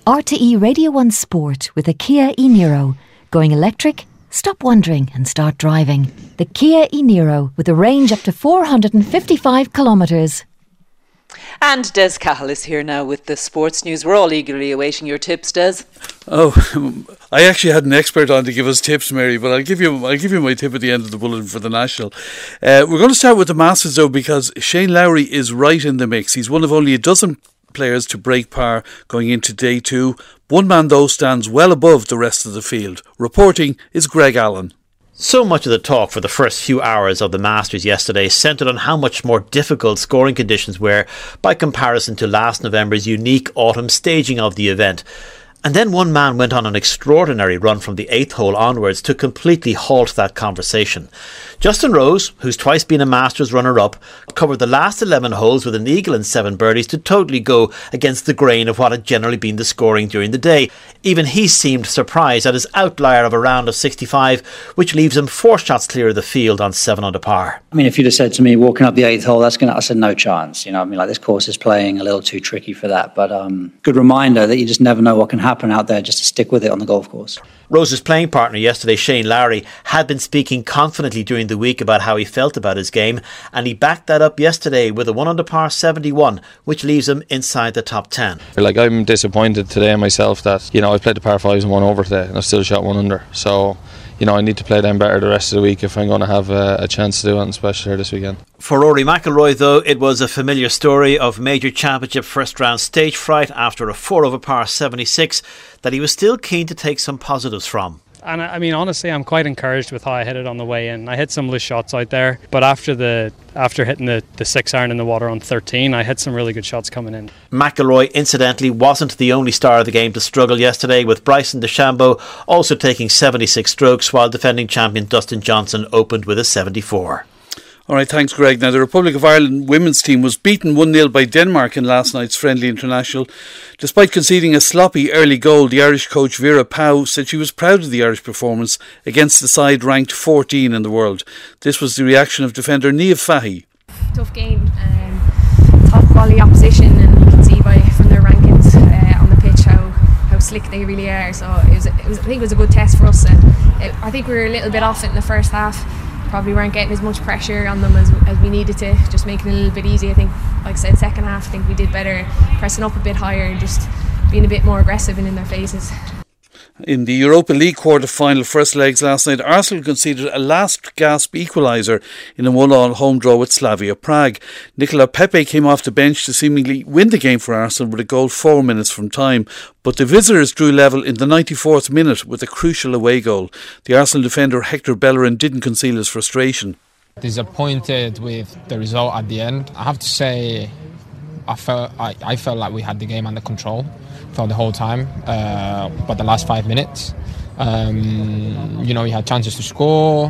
RTE Radio 1 Sport with a Kia e-Niro. Going electric? Stop wondering and start driving. The Kia e-Niro with a range up to 455 kilometres. And Des Cahill is here now with the sports news. We're all eagerly awaiting your tips, Des. Oh, I actually had an expert on to give us tips, Mary, but I'll give you my tip at the end of the bulletin for the National. We're going to start with the Masters, though, because Shane Lowry is right in the mix. He's one of only a dozen players to break par going into day two. One man, though, stands well above the rest of the field. Reporting is Greg Allen. So much of the talk for the first few hours of the Masters yesterday centred on how much more difficult scoring conditions were by comparison to last November's unique autumn staging of the event. And then one man went on an extraordinary run from the 8th hole onwards to completely halt that conversation. Justin Rose, who's twice been a Masters runner-up, covered the last 11 holes with an eagle and 7 birdies to totally go against the grain of what had generally been the scoring during the day. Even he seemed surprised at his outlier of a round of 65, which leaves him 4 shots clear of the field on 7 under par. I mean, if you'd have said to me, walking up the 8th hole, I said no chance. This course is playing a little too tricky for that. But good reminder that you just never know what can happen out there, just to stick with it on the golf course. Rose's playing partner yesterday, Shane Lowry, had been speaking confidently during the week about how he felt about his game, and he backed that up yesterday with a 1 under par 71, which leaves him inside the top 10. I'm disappointed today myself that, I played the par 5s and 1 over today, and I've still shot 1 under. So, I need to play them better the rest of the week if I'm going to have a chance to do it, especially here this weekend. For Rory McIlroy, though, it was a familiar story of major championship first round stage fright after a 4 over par 76 that he was still keen to take some positives from. And honestly, I'm quite encouraged with how I hit it on the way in. I hit some loose shots out there, but after hitting the 6-iron in the water on 13, I hit some really good shots coming in. McIlroy, incidentally, wasn't the only star of the game to struggle yesterday, with Bryson DeChambeau also taking 76 strokes, while defending champion Dustin Johnson opened with a 74. All right, thanks, Greg. Now, the Republic of Ireland women's team was beaten 1-0 by Denmark in last night's friendly international. Despite conceding a sloppy early goal, the Irish coach Vera Pauw said she was proud of the Irish performance against the side ranked 14 in the world. This was the reaction of defender Niamh Fahey. Tough game, top quality opposition, and you can see from their rankings on the pitch how slick they really are. So I think it was a good test for us. I think we were a little bit off it in the first half. Probably weren't getting as much pressure on them as we needed to, just making it a little bit easy. I think, like I said, second half I think we did better, pressing up a bit higher and just being a bit more aggressive and in their faces. In the Europa League quarter-final first legs last night, Arsenal conceded a last-gasp equaliser in a 1-1 home draw with Slavia Prague. Nicola Pepe came off the bench to seemingly win the game for Arsenal with a goal 4 minutes from time, but the visitors drew level in the 94th minute with a crucial away goal. The Arsenal defender Hector Bellerin didn't conceal his frustration. Disappointed with the result at the end. I have to say, I felt like we had the game under control for the whole time, but the last 5 minutes, we had chances to score.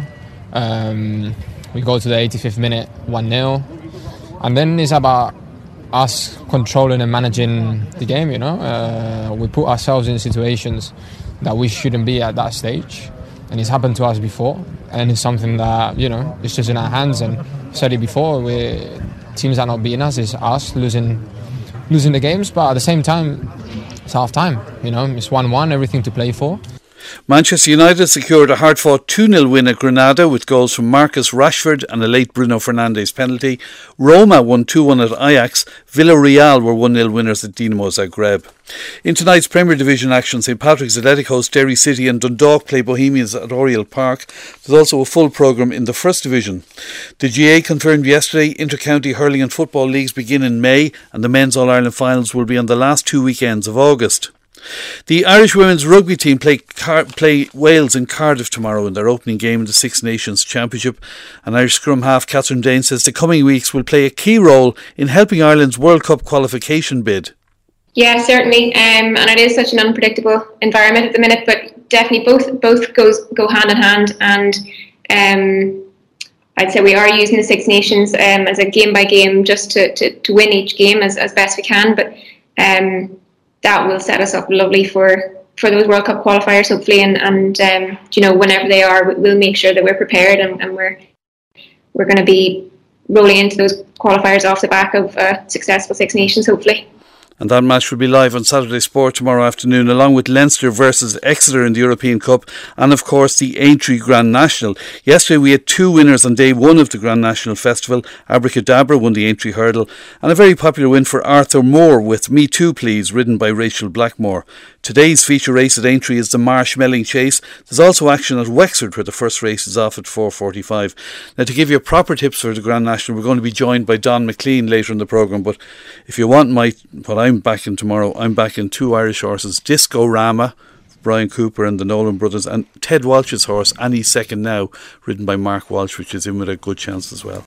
We go to the 85th minute, 1-0, and then it's about us controlling and managing the game. We put ourselves in situations that we shouldn't be at that stage, and it's happened to us before, and it's something that it's just in our hands. And I've said it before, teams are not beating us, it's us losing the games, but at the same time it's half time, it's 1-1, everything to play for. Manchester United secured a hard-fought 2-0 win at Granada with goals from Marcus Rashford and a late Bruno Fernandes penalty. Roma won 2-1 at Ajax. Villarreal were 1-0 winners at Dinamo Zagreb. In tonight's Premier Division action, St Patrick's Athletic host Derry City and Dundalk play Bohemians at Oriel Park. There's also a full programme in the First Division. The GA confirmed yesterday Inter-County Hurling and Football Leagues begin in May, and the Men's All-Ireland finals will be on the last 2 weekends of August. The Irish women's rugby team play Wales in Cardiff tomorrow in their opening game in the Six Nations Championship. And Irish scrum half Catherine Dane says the coming weeks will play a key role in helping Ireland's World Cup qualification bid. Yeah, certainly, and it is such an unpredictable environment at the minute, but definitely both go hand in hand. And I'd say we are using the Six Nations as a game by game just to win each game as best we can, but that will set us up lovely for those World Cup qualifiers, hopefully, and whenever they are, we'll make sure that we're prepared and we're going to be rolling into those qualifiers off the back of successful Six Nations, hopefully. And that match will be live on Saturday Sport tomorrow afternoon, along with Leinster versus Exeter in the European Cup, and of course the Aintree Grand National. Yesterday we had 2 winners on day 1 of the Grand National Festival. Abracadabra won the Aintree Hurdle, and a very popular win for Arthur Moore with Me Too Please, ridden by Rachel Blackmore. Today's feature race at Aintree is the Marshmelling Chase. There's also action at Wexford, where the first race is off at 4:45. Now, to give you proper tips for the Grand National, we're going to be joined by Don McLean later in the programme, but if you want what I'm back in tomorrow, I'm back in 2 Irish horses, Disco Rama, Brian Cooper and the Nolan brothers, and Ted Walsh's horse, Annie's Second Now, ridden by Mark Walsh, which is in with a good chance as well.